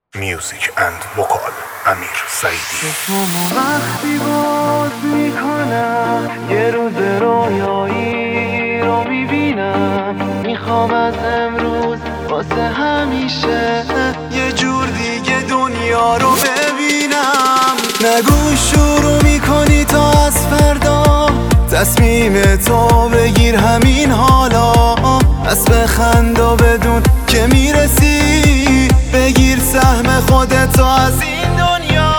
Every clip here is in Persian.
میوزیک اند وکال امیر سعیدی. چشمامو وقتی باز میکنم یه روز رویایی رو میبینم، میخوام از امروز واسه همیشه یه جور دیگه دنیا رو ببینم. نگو شروع میکنی تا از فردا، تصمیم تو بگیر همین حالا. از بخند و بدون که میرسی، بگیر سهم خودتو از این دنیا.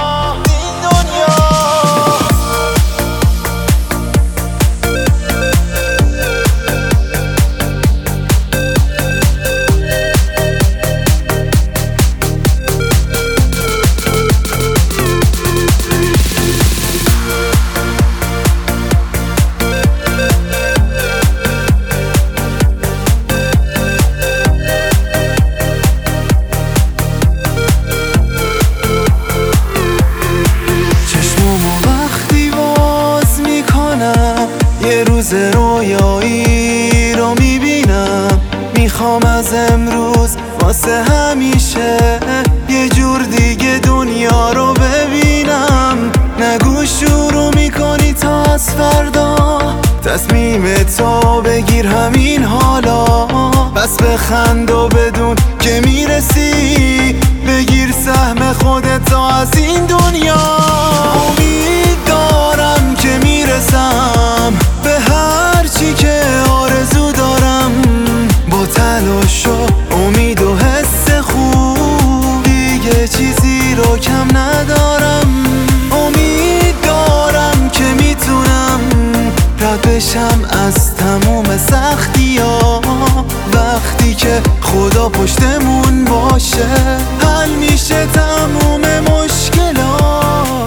یه روز رویایی رو میبینم، میخوام از امروز واسه همیشه یه جور دیگه دنیا رو ببینم. نگو شروع میکنی تا از فردا، تصمیم تو بگیر همین حالا. بس بخند و بدون که میرسی، بگیر سهم خودتو از این دنیا. امید دارم که میرسم به هر چی که آرزو دارم، با تلاش و امید و حس خوب دیگه چیزی رو کم ندارم. امید دارم که میتونم رد بشم از تموم سختی‌ها، وقتی که خدا پشتمون باشه حل میشه تموم مشکلات.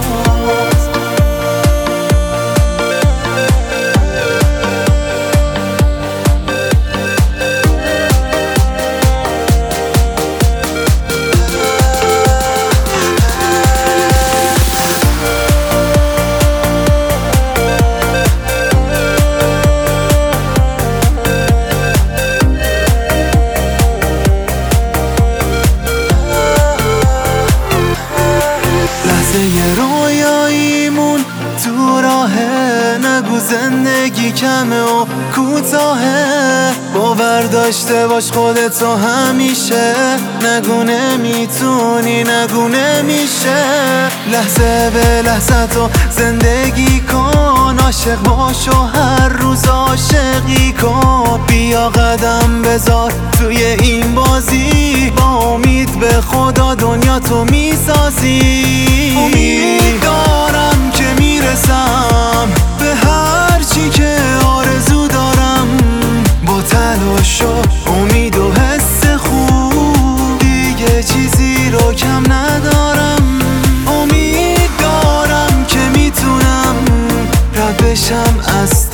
یه رویاییمون تو راهه، نگو زندگی کمه و کوتاهه. باور داشته باش خودتو همیشه، نگو نمیتونی، نگو نمیشه. لحظه به لحظه تو زندگی کن، عاشق باش و هر روز عاشقی کن. بیا قدم بذار توی این بازی، با امید به خدا دنیا تو میسازی. امید دارم که میرسم به هر چی که آرزو دارم، با تلاش و امید و حس خوب دیگه چیزی رو کم ندارم. امید دارم که میتونم رد بشم از